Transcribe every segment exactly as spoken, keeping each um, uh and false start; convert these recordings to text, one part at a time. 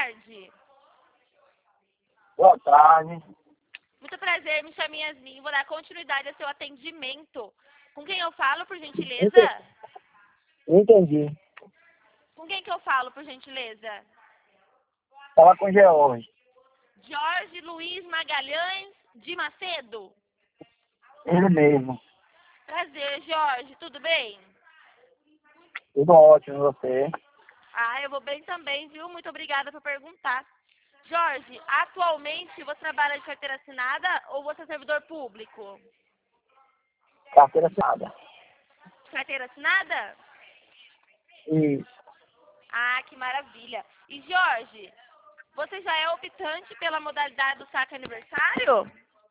tarde. Boa tarde. Muito prazer, me chamo Yasmin. Vou dar continuidade ao seu atendimento. Com quem eu falo, por gentileza? Entendi. Com quem que eu falo, por gentileza? Fala com o George. Jorge Luiz Magalhães de Macedo. Ele mesmo. Prazer, Jorge. Tudo bem? Tudo ótimo, você? Ah, eu vou bem também, viu? Muito obrigada por perguntar. Jorge, atualmente você trabalha de carteira assinada ou você é servidor público? Carteira assinada. Carteira assinada? Isso. Ah, que maravilha. E Jorge, você já é optante pela modalidade do saque aniversário?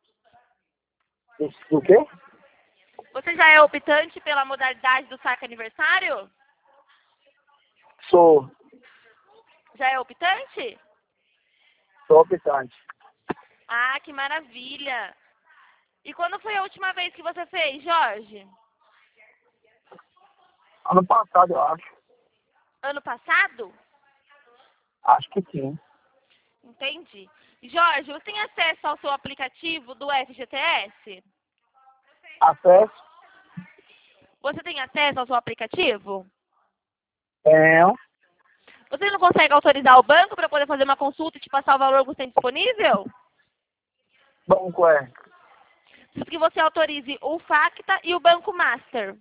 Isso o quê? Você já é optante pela modalidade do saque aniversário? Sou. Já é optante? Sou optante. Ah, que maravilha. E quando foi a última vez que você fez, Jorge? Ano passado, eu acho. Ano passado? Acho que sim. Entendi. Jorge, você tem acesso ao seu aplicativo do F G T S? Acesso? Você tem acesso ao seu aplicativo? Tenho. Você não consegue autorizar o banco para poder fazer uma consulta e te passar o valor que você tem disponível? Banco é. Preciso que você autorize o Facta e o Banco Master.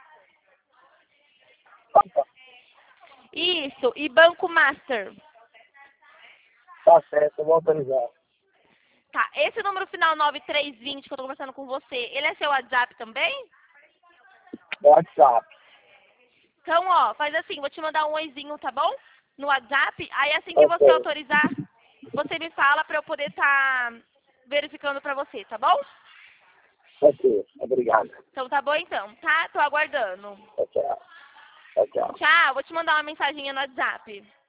Isso, e Banco Master. Tá certo, eu vou autorizar. Tá, esse número final nove três dois zero que eu tô conversando com você, ele é seu WhatsApp também? WhatsApp. Então, ó, faz assim, vou te mandar um oizinho, tá bom? No WhatsApp, aí assim que você Ok. autorizar, você me fala pra eu poder estar verificando pra você, tá bom? Ok, obrigado. Então tá bom então, tá? Tô aguardando. Tchau, tchau. Tchau, tchau. Tchau, vou te mandar uma mensaginha no WhatsApp.